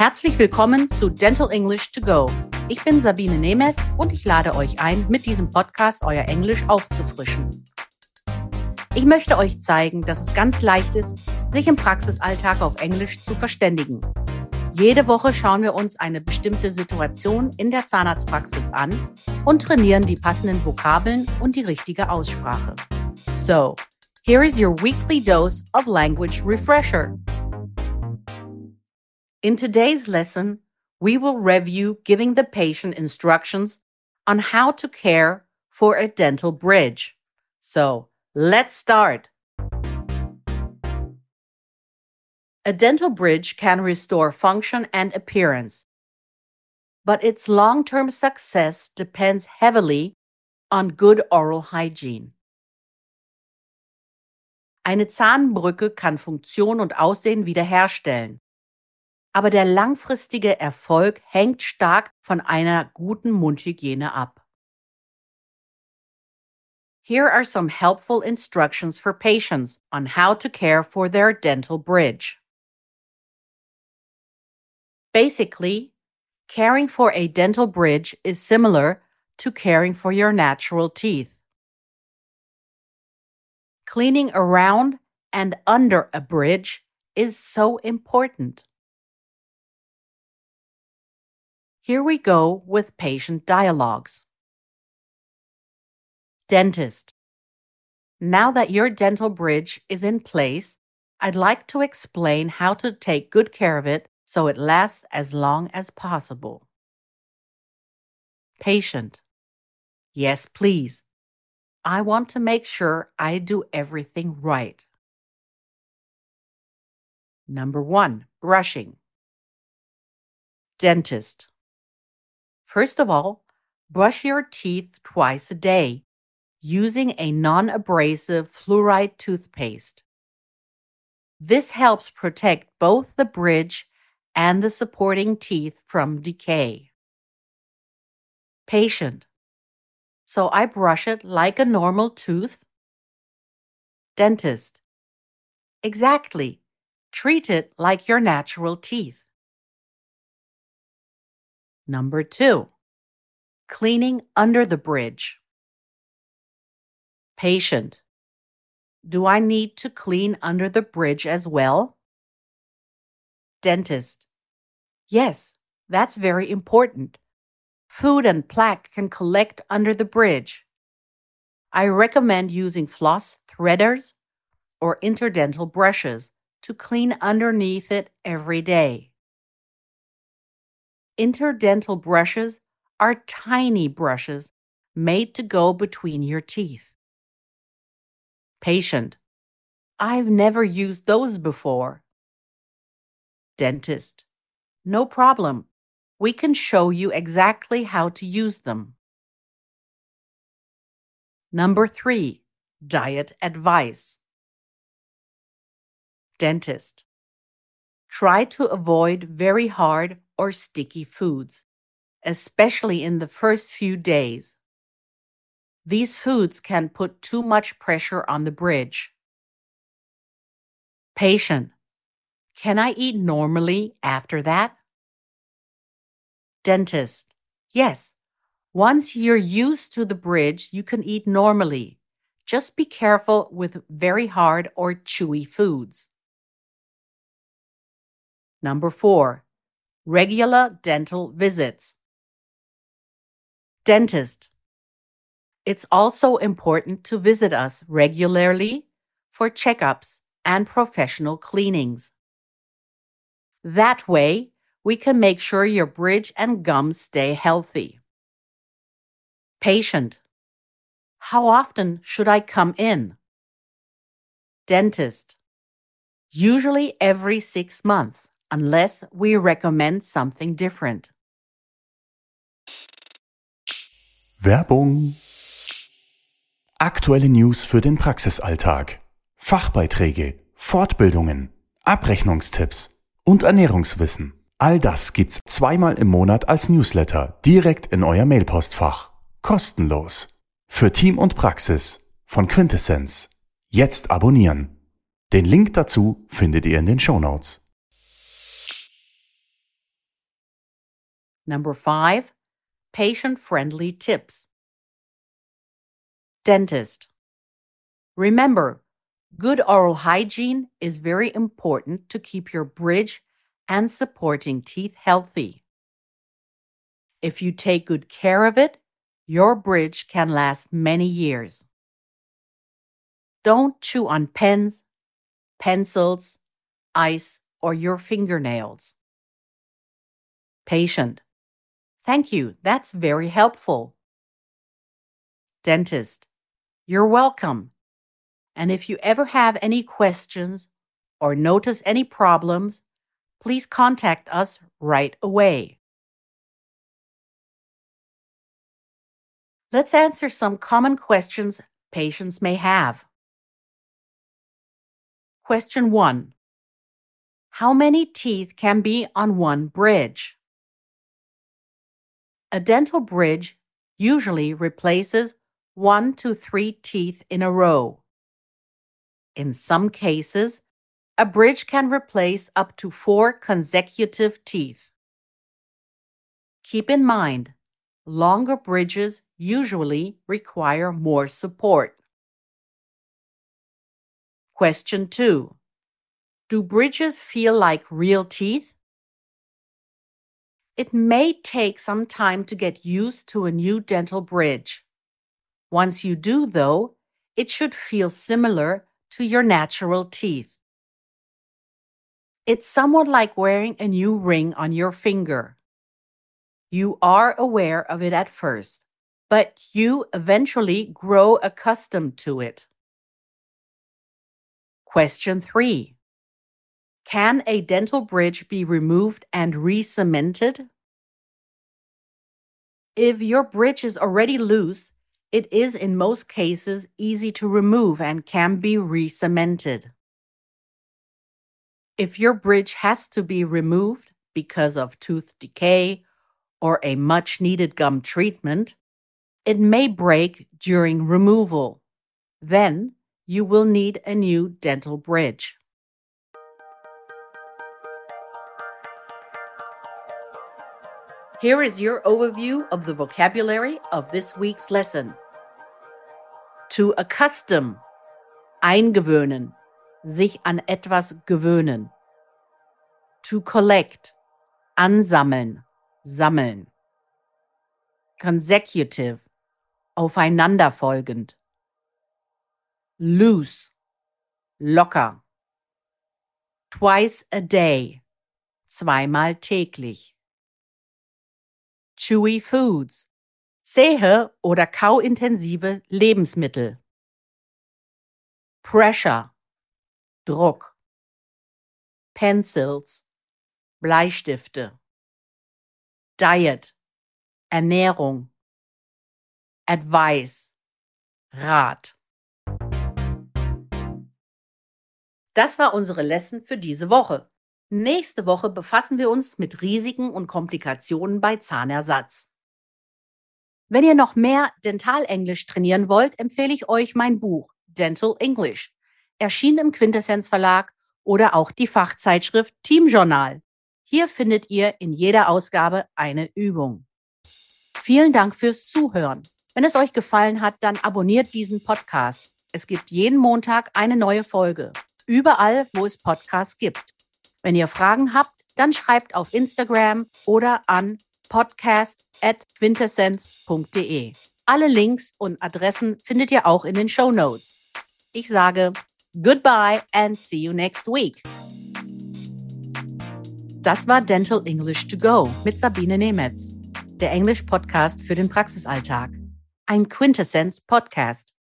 Herzlich willkommen zu Dental English to Go. Ich bin Sabine Nemetz und ich lade euch ein, mit diesem Podcast euer Englisch aufzufrischen. Ich möchte euch zeigen, dass es ganz leicht ist, sich im Praxisalltag auf Englisch zu verständigen. Jede Woche schauen wir uns eine bestimmte Situation in der Zahnarztpraxis an und trainieren die passenden Vokabeln und die richtige Aussprache. So, here is your weekly dose of language refresher. In today's lesson, we will review giving the patient instructions on how to care for a dental bridge. So, let's start. A dental bridge can restore function and appearance, but its long-term success depends heavily on good oral hygiene. Eine Zahnbrücke kann Funktion und Aussehen wiederherstellen, aber der langfristige Erfolg hängt stark von einer guten Mundhygiene ab. Here are some helpful instructions for patients on how to care for their dental bridge. Basically, caring for a dental bridge is similar to caring for your natural teeth. Cleaning around and under a bridge is so important. Here we go with patient dialogues. Dentist. Now that your dental bridge is in place, I'd like to explain how to take good care of it so it lasts as long as possible. Patient. Yes, please. I want to make sure I do everything right. Number 1, brushing. Dentist. First of all, brush your teeth twice a day using a non-abrasive fluoride toothpaste. This helps protect both the bridge and the supporting teeth from decay. Patient. So I brush it like a normal tooth? Dentist. Exactly. Treat it like your natural teeth. Number 2, cleaning under the bridge. Patient. Do I need to clean under the bridge as well? Dentist. Yes, that's very important. Food and plaque can collect under the bridge. I recommend using floss threaders or interdental brushes to clean underneath it every day. Interdental brushes are tiny brushes made to go between your teeth. Patient. I've never used those before. Dentist. No problem. We can show you exactly how to use them. Number 3, diet advice. Dentist. Try to avoid very hard or sticky foods, especially in the first few days. These foods can put too much pressure on the bridge. Patient. Can I eat normally after that? Dentist. Yes. Once you're used to the bridge, you can eat normally. Just be careful with very hard or chewy foods. Number 4, regular dental visits. Dentist. It's also important to visit us regularly for checkups and professional cleanings. That way, we can make sure your bridge and gums stay healthy. Patient. How often should I come in? Dentist. Usually every 6 months, unless we recommend something different. Werbung. Aktuelle News für den Praxisalltag. Fachbeiträge, Fortbildungen, Abrechnungstipps und Ernährungswissen. All das gibt's zweimal im Monat als Newsletter direkt in euer Mailpostfach. Kostenlos. Für Team und Praxis von Quintessenz. Jetzt abonnieren. Den Link dazu findet ihr in den Shownotes. Number 5, patient-friendly tips. Dentist. Remember, good oral hygiene is very important to keep your bridge and supporting teeth healthy. If you take good care of it, your bridge can last many years. Don't chew on pens, pencils, ice, or your fingernails. Patient. Thank you, that's very helpful. Dentist. You're welcome. And if you ever have any questions or notice any problems, please contact us right away. Let's answer some common questions patients may have. Question 1. How many teeth can be on one bridge? A dental bridge usually replaces 1 to 3 teeth in a row. In some cases, a bridge can replace up to 4 consecutive teeth. Keep in mind, longer bridges usually require more support. Question 2. Do bridges feel like real teeth? It may take some time to get used to a new dental bridge. Once you do, though, it should feel similar to your natural teeth. It's somewhat like wearing a new ring on your finger. You are aware of it at first, but you eventually grow accustomed to it. Question 3. Can a dental bridge be removed and re-cemented? If your bridge is already loose, it is in most cases easy to remove and can be re-cemented. If your bridge has to be removed because of tooth decay or a much-needed gum treatment, it may break during removal. Then you will need a new dental bridge. Here is your overview of the vocabulary of this week's lesson. To accustom, eingewöhnen, sich an etwas gewöhnen. To collect, ansammeln, sammeln. Consecutive, aufeinanderfolgend. Loose, locker. Twice a day, zweimal täglich. Chewy foods, zähe oder kauintensive Lebensmittel. Pressure, Druck. Pencils, Bleistifte. Diet, Ernährung. Advice, Rat. Das war unsere Lesson für diese Woche. Nächste Woche befassen wir uns mit Risiken und Komplikationen bei Zahnersatz. Wenn ihr noch mehr Dentalenglisch trainieren wollt, empfehle ich euch mein Buch Dental English, erschienen im Quintessenz Verlag, oder auch die Fachzeitschrift Team Journal. Hier findet ihr in jeder Ausgabe eine Übung. Vielen Dank fürs Zuhören. Wenn es euch gefallen hat, dann abonniert diesen Podcast. Es gibt jeden Montag eine neue Folge. Überall, wo es Podcasts gibt. Wenn ihr Fragen habt, dann schreibt auf Instagram oder an podcast@quintessenz.de. Alle Links und Adressen findet ihr auch in den Shownotes. Ich sage goodbye and see you next week. Das war Dental English to Go mit Sabine Nemetz, der Englisch-Podcast für den Praxisalltag. Ein Quintessenz-Podcast.